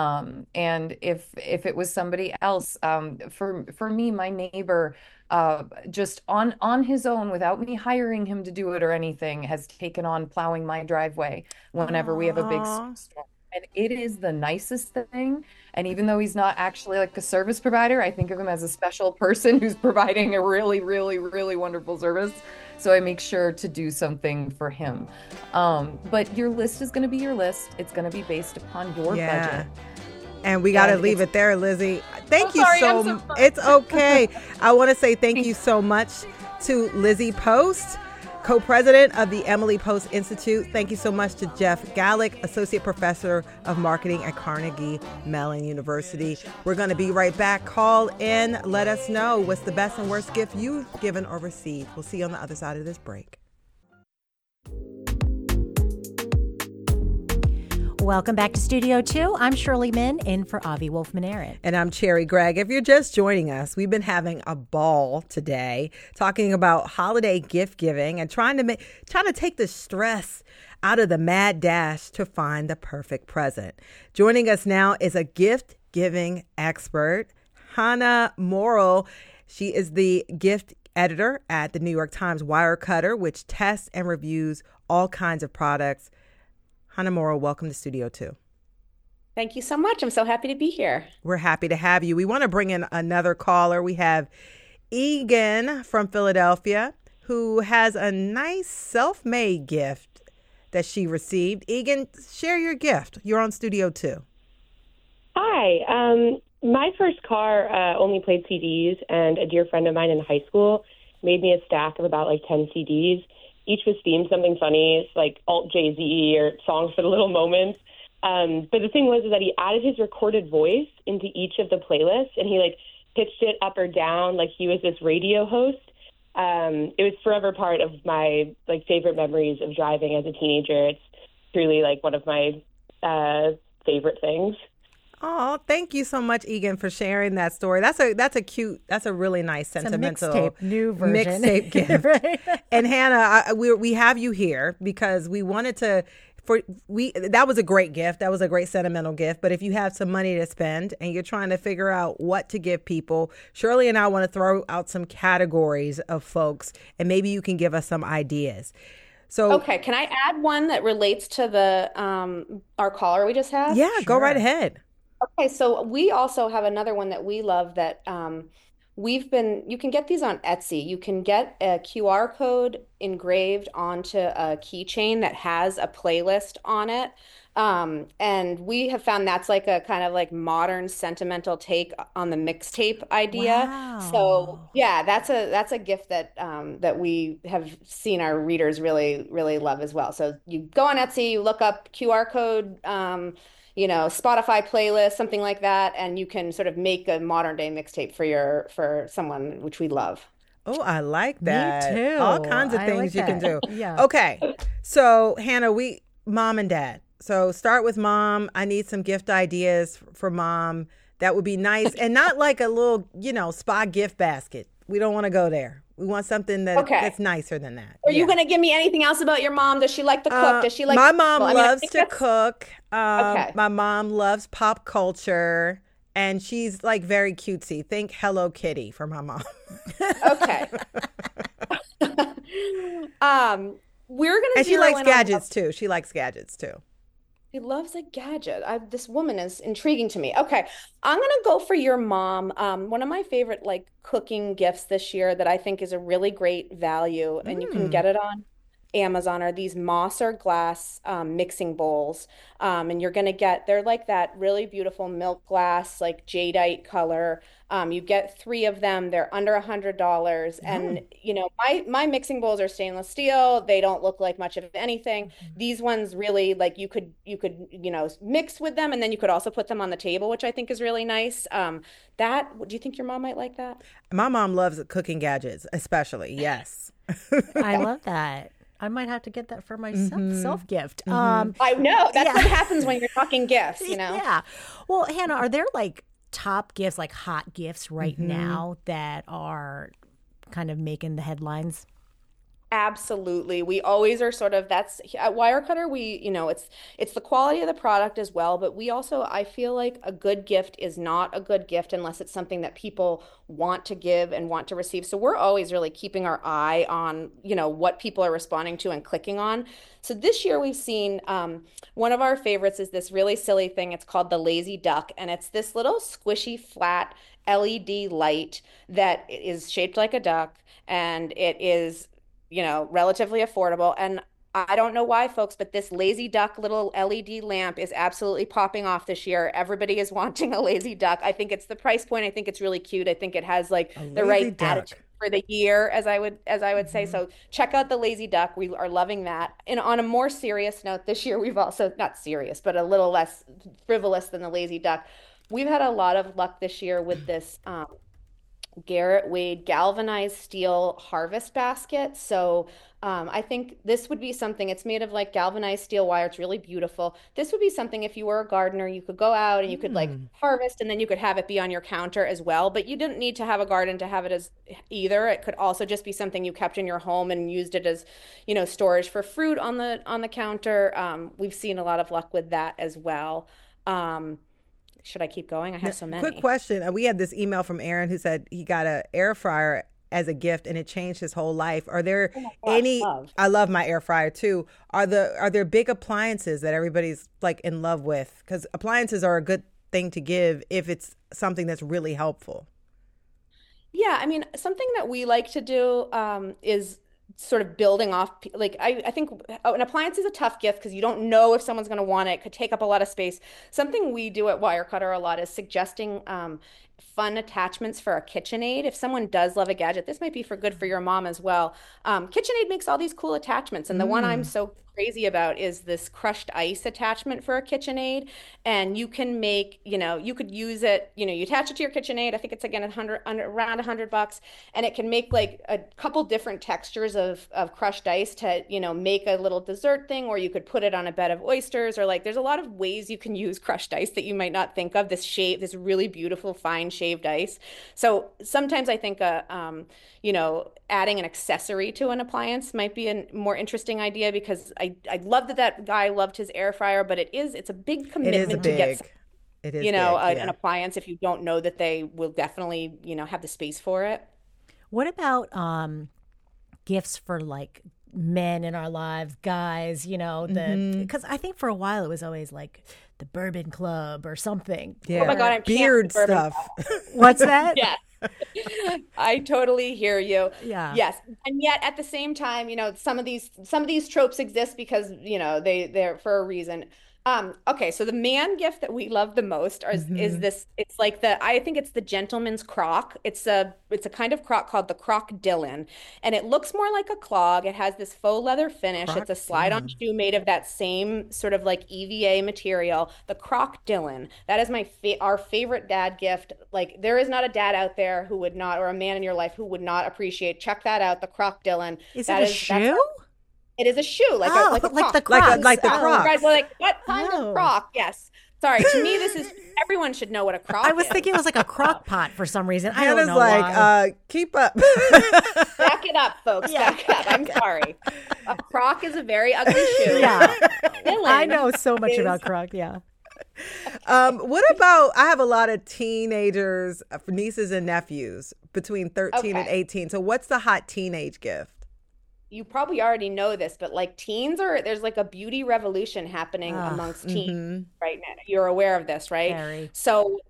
E: And if it was somebody else, for me, my neighbor, just on his own, without me hiring him to do it or anything, has taken on plowing my driveway whenever we have a big storm. And it is the nicest thing. And even though he's not actually like a service provider, I think of him as a special person who's providing a really, really, really wonderful service. So I make sure to do something for him. But your list is going to be your list. It's going to be based upon your budget.
A: And we got to leave it there, Lizzie. Thank you so much. It's okay. I want to say thank you so much to Lizzie Post, co-president of the Emily Post Institute. Thank you so much to Jeff Gallick, associate professor of marketing at Carnegie Mellon University. We're going to be right back. Call in. Let us know what's the best and worst gift you've given or received. We'll see you on the other side of this break.
B: Welcome back to Studio 2. I'm Shirley Min, in for Avi Wolfman-Arent.
A: And I'm Cherry Gregg. If you're just joining us, we've been having a ball today talking about holiday gift giving and trying to take the stress out of the mad dash to find the perfect present. Joining us now is a gift giving expert, Hannah Morrill. She is the gift editor at the New York Times Wirecutter, which tests and reviews all kinds of products. Hannah Morrill, welcome to Studio 2.
J: Thank you so much. I'm so happy to be here.
A: We're happy to have you. We want to bring in another caller. We have Egan from Philadelphia, who has a nice self-made gift that she received. Egan, share your gift. You're on Studio 2.
K: Hi. My first car only played CDs, and a dear friend of mine in high school made me a stack of about 10 CDs. Each was themed something funny, like alt Jay-Z or songs for the little moments. But the thing was is that he added his recorded voice into each of the playlists, and he pitched it up or down like he was this radio host. It was forever part of my favorite memories of driving as a teenager. It's truly one of my favorite things.
A: Oh, thank you so much, Egan, for sharing that story. That's a really nice sentimental
B: mixtape, new version.
A: Mixtape gift.
B: Right?
A: And Hannah, we have you here because we wanted to. That was a great gift. That was a great sentimental gift. But if you have some money to spend and you're trying to figure out what to give people, Shirley and I want to throw out some categories of folks, and maybe you can give us some ideas. So,
J: okay, can I add one that relates to the our caller we just had?
A: Yeah, Go right ahead.
J: Okay, so we also have another one that we love that you can get these on Etsy. You can get a QR code engraved onto a keychain that has a playlist on it. And we have found that's a kind of modern sentimental take on the mixtape idea.
B: Wow.
J: So yeah, that's a gift that that we have seen our readers really, really love as well. So you go on Etsy, you look up QR code, Spotify playlist, something like that, and you can sort of make a modern day mixtape for someone, which we love.
A: Oh, I like that.
B: Me too.
A: All kinds of
B: I
A: things
B: like
A: you can do.
B: that. Yeah.
A: Okay. So, Hannah, mom and dad. So start with mom. I need some gift ideas for mom. That would be nice. And not like a little, spa gift basket. We don't want to go there. We want something that's nicer than that.
J: Are you going to give me anything else about your mom? Does she like to cook? Does she like?
A: My mom loves to cook. My mom loves pop culture, and she's very cutesy. Think Hello Kitty for my mom.
J: Okay. We're gonna.
A: And she likes gadgets too. She likes gadgets too.
J: She loves a gadget. This woman is intriguing to me. Okay, I'm going to go for your mom. One of my favorite cooking gifts this year that I think is a really great value, and you can get it on Amazon, are these Mosser glass mixing bowls. And you're going to they're that really beautiful milk glass, jadeite color. You get 3 of them. They're under $100. And, my mixing bowls are stainless steel. They don't look like much of anything. These ones really you could mix with them, and then you could also put them on the table, which I think is really nice. Do you think your mom might like that?
A: My mom loves cooking gadgets, especially. Yes.
B: I love that. I might have to get that for my self-gift.
J: I know. That's what happens when you're talking gifts,
B: Yeah. Well, Hannah, are there top gifts, hot gifts right now that are kind of making the headlines?
J: Absolutely. We always are that's at Wirecutter. It's the quality of the product as well, but we also, I feel like a good gift is not a good gift unless it's something that people want to give and want to receive. So we're always really keeping our eye on, what people are responding to and clicking on. So this year we've seen one of our favorites is this really silly thing. It's called the Lazy Duck, and it's this little squishy flat LED light that is shaped like a duck, and it is relatively affordable. And I don't know why, folks, but this Lazy Duck little LED lamp is absolutely popping off this year. Everybody is wanting a Lazy Duck. I think it's the price point. I think it's really cute. I think it has the right attitude for the year, as I would say. So check out the Lazy Duck. We are loving that. And on a more serious note, this year we've also, not serious, but a little less frivolous than the Lazy Duck. We've had a lot of luck this year with this Garrett Wade galvanized steel harvest basket. So I think this would be something, it's made of like galvanized steel wire. It's really beautiful. This would be something if you were a gardener, you could go out and you could like harvest and then you could have it be on your counter as well. But you didn't need to have a garden to have it as either. It could also just be something you kept in your home and used it as, storage for fruit on the counter. We've seen a lot of luck with that as well. Should I keep going? I have so many.
A: Quick question. We had this email from Aaron who said he got an air fryer as a gift and it changed his whole life. Are there any? I love my air fryer too. Are there big appliances that everybody's like in love with? Because appliances are a good thing to give if it's something that's really helpful.
J: Yeah, I mean, something that we like to do is sort of building off. Like I think an appliance is a tough gift because you don't know if someone's going to want it. It could take up a lot of space. Something we do at Wirecutter a lot is suggesting fun attachments for a KitchenAid. If someone does love a gadget, this might be good for your mom as well. KitchenAid makes all these cool attachments, and the one I'm so crazy about is this crushed ice attachment for a KitchenAid. And you can make, you could use it, you attach it to your KitchenAid. I think it's again around $100, and it can make like a couple different textures of crushed ice to, make a little dessert thing, or you could put it on a bed of oysters, or like there's a lot of ways you can use crushed ice that you might not think of. This really beautiful fine shaved ice. So sometimes I think adding an accessory to an appliance might be a more interesting idea, because I love that guy loved his air fryer, but it's a big commitment to get an appliance if you don't know that they will definitely have the space for it.
B: What about gifts for like men in our lives, guys, because I think for a while it was always like the Bourbon Club or something.
A: Yeah.
J: Oh my God, I'm
A: beard stuff.
B: What's that?
J: Yeah. I totally hear you.
B: Yeah.
J: Yes. And yet at the same time, some of these tropes exist because, they're for a reason. Okay, so the man gift that we love the most is this. It's like I think it's the gentleman's crock. It's a kind of crock called the Croc Dylan, and it looks more like a clog. It has this faux leather finish. It's a slide-on shoe made of that same sort of like EVA material. The Croc Dylan. That is our favorite dad gift. Like there is not a dad out there who would not, or a man in your life who would not appreciate. Check that out. The Croc Dylan.
B: Is it a shoe?
J: It is a shoe, like a croc.
B: The Crocs.
A: Like the Crocs.
J: Right, well, like what kind of croc? Yes. Sorry, to me, everyone should know what a crock is.
B: I was thinking it was like a crock pot for some reason. I don't know
A: why. Keep up.
J: Back it up, folks.
B: Yeah.
J: Back it up. I'm sorry. A crock is a very ugly shoe.
B: Yeah. I know so much about croc, yeah.
A: What about, I have a lot of teenagers, nieces and nephews between 13 and 18. So what's the hot teenage gift?
J: You probably already know this, but like there's like a beauty revolution happening amongst teens right now. You're aware of this, right?
B: Very.
J: So,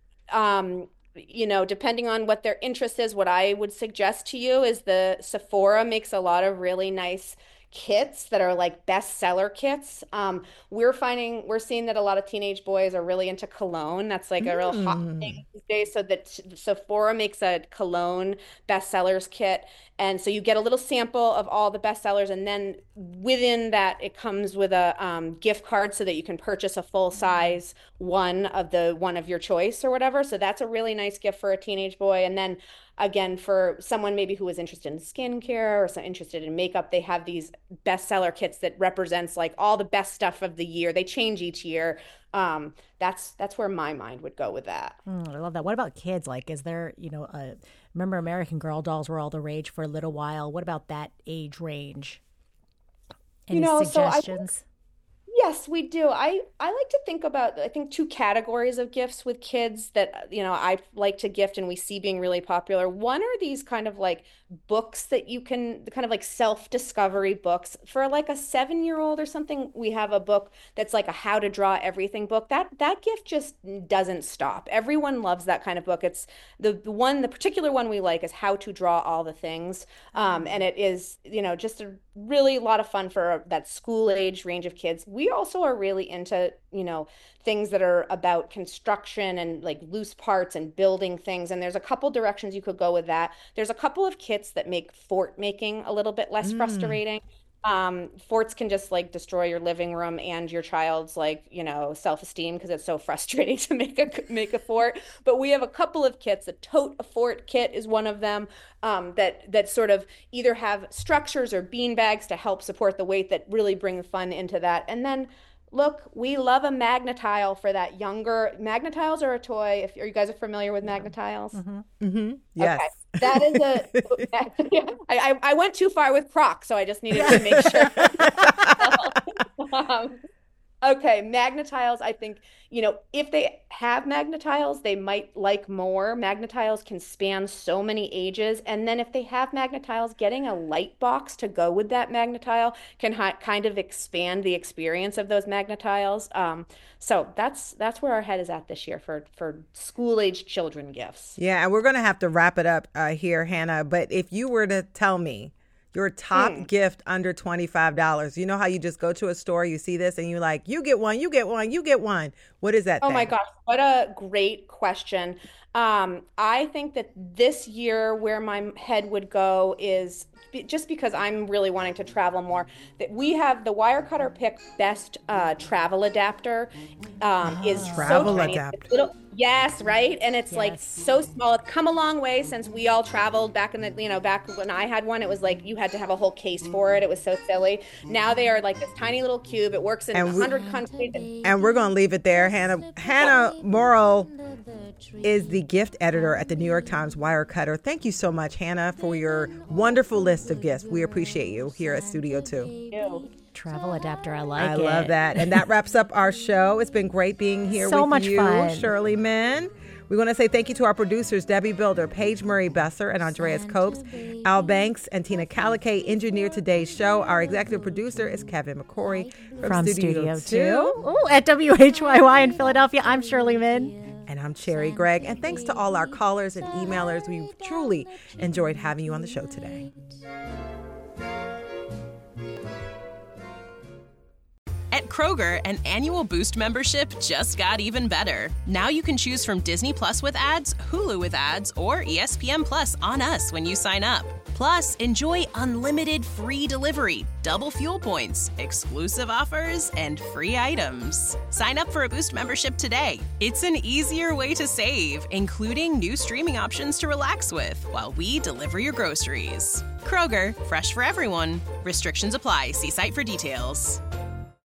J: depending on what their interest is, what I would suggest to you is the Sephora makes a lot of really nice kits that are like bestseller kits. We're seeing that a lot of teenage boys are really into cologne. That's like a real hot thing these days. So that Sephora makes a cologne bestsellers kit. And so you get a little sample of all the bestsellers, and then within that, it comes with a gift card so that you can purchase a full size one of your choice or whatever. So that's a really nice gift for a teenage boy. And then again, for someone maybe who is interested in skincare or interested in makeup, they have these bestseller kits that represents like all the best stuff of the year. They change each year. That's where my mind would go with that.
B: I love that. What about kids? Like, is there, remember American Girl dolls were all the rage for a little while. What about that age range? Any suggestions?
J: Yes, we do. I like to think about, I think, two categories of gifts with kids that, I like to gift and we see being really popular. One are these kind of like books that you can, kind of like self-discovery books. For like a 7-year-old or something, we have a book that's like a how to draw everything book. That gift just doesn't stop. Everyone loves that kind of book. It's the particular one we like is How to Draw All the Things. And it is, just a really lot of fun for that school age range of kids. We also are really into, things that are about construction and like loose parts and building things. And there's a couple directions you could go with that. There's a couple of kits that make fort making a little bit less frustrating. Forts can just like destroy your living room and your child's self-esteem because it's so frustrating to make a fort. But we have a couple of kits. A Tote a Fort kit is one of them, that sort of either have structures or bean bags to help support the weight that really bring fun into that. And then look, we love a Magna-Tile for that younger. Magna-Tiles are a toy. If you guys are familiar with Magna-Tiles.
A: Yes.
J: Okay. That is I went too far with Crocs, so I just needed to make sure. Okay, Magna-Tiles, I think, if they have Magna-Tiles, they might like more. Magna-Tiles can span so many ages. And then if they have Magna-Tiles, getting a light box to go with that Magna-Tile can kind of expand the experience of those Magna-Tiles. So that's where our head is at this year for school-age children gifts.
A: Yeah, and we're going to have to wrap it up here, Hannah. But if you were to tell me your top gift under $25, you know how you just go to a store, you see this, and you're like, you get one, you get one, you get one. What is that thing?
J: My gosh, what a great question. I think that this year where my head would go is, just because I'm really wanting to travel more, that we have the Wirecutter Pick Best Travel Adapter. Is
A: travel
J: so tiny.
A: adapter.
J: Yes, right? And it's like so small. It's come a long way since we all traveled back in the, back when I had one, it was like you had to have a whole case for it. It was so silly. Now they are like this tiny little cube. It works in 100 countries.
A: And we're going to leave it there. Hannah Morrill is the gift editor at the New York Times Wirecutter. Thank you so much, Hannah, for your wonderful list of gifts. We appreciate you here at Studio 2.
B: Travel adapter, I like it.
A: I love that. And that wraps up our show. It's been great being here with you, fun. Shirley Min. We want to say thank you to our producers, Debbie Builder, Paige Murray Besser, and Andreas Copes. Al Banks and Tina Calicay engineered today's show. Our executive producer is Kevin McCory from Studio 2.
B: Ooh, at WHYY in Philadelphia. I'm Shirley Min.
A: And I'm Cherry Gregg. And thanks to all our callers and emailers. We truly enjoyed having you on the show today.
L: At Kroger, an annual Boost membership just got even better. Now you can choose from Disney Plus with ads, Hulu with ads, or ESPN Plus on us when you sign up. Plus, enjoy unlimited free delivery, double fuel points, exclusive offers, and free items. Sign up for a Boost membership today. It's an easier way to save, including new streaming options to relax with while we deliver your groceries. Kroger, fresh for everyone. Restrictions apply. See site for details.